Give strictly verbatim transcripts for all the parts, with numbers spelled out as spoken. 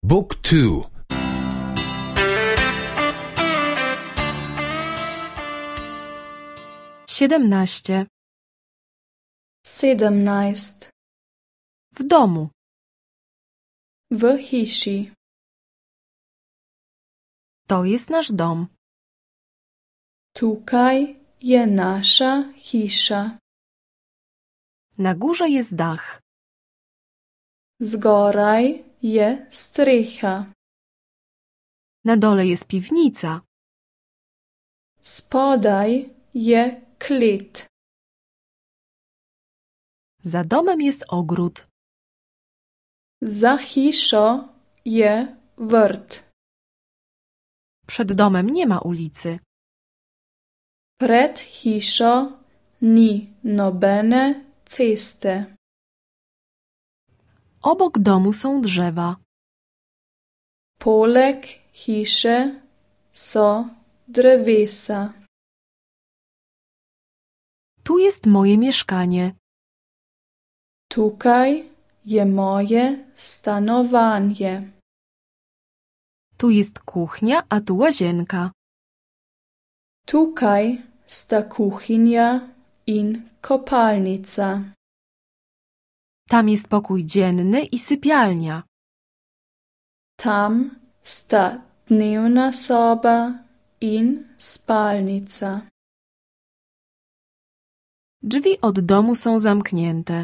Book two. Siedemnaście. Sedemnaest. W domu. W hiši. To jest nasz dom. Tukaj je naša hiša. Na górze jest dach. Zgoraj je strecha. Na dole jest piwnica. Spodaj je klet. Za domem jest ogród. Za hišo je vrt. Przed domem nie ma ulicy. Pred hišo ni nobene ceste. Obok domu są drzewa. Poleg hiše so drevesa. Tu jest moje mieszkanie. Tukaj je moje stanovanje. Tu jest kuchnia, a tu łazienka. Tukaj sta kuhinja in kopalnica. Tam jest pokój dzienny i sypialnia. Tam sta dnevna soba in spalnica. Drzwi od domu są zamknięte.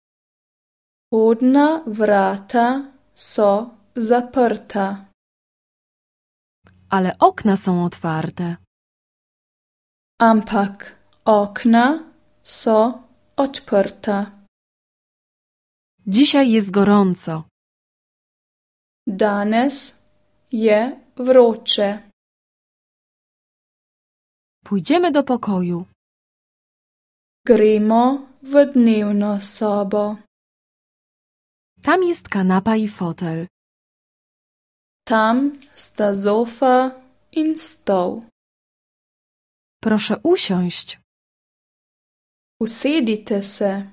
Vhodna vrata so zaprta. Ale okna są otwarte. Ampak okna so odprta. Dzisiaj jest gorąco. Danes je vroče. Pójdziemy do pokoju. Gremo v dnevno sobo. Tam jest kanapa i fotel. Tam sta zofa in stol. Proszę usiąść. Usedite se.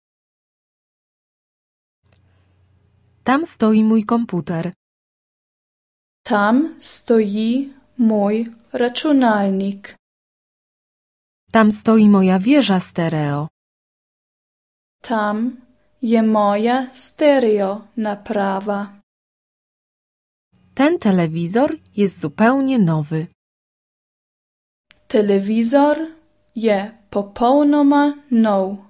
Tam stoi mój komputer. Tam stoji mój računalnik. Tam stoi moja wieża stereo. Tam je moja stereo naprawa. Ten telewizor jest zupełnie nowy. Telewizor je popolnoma nov.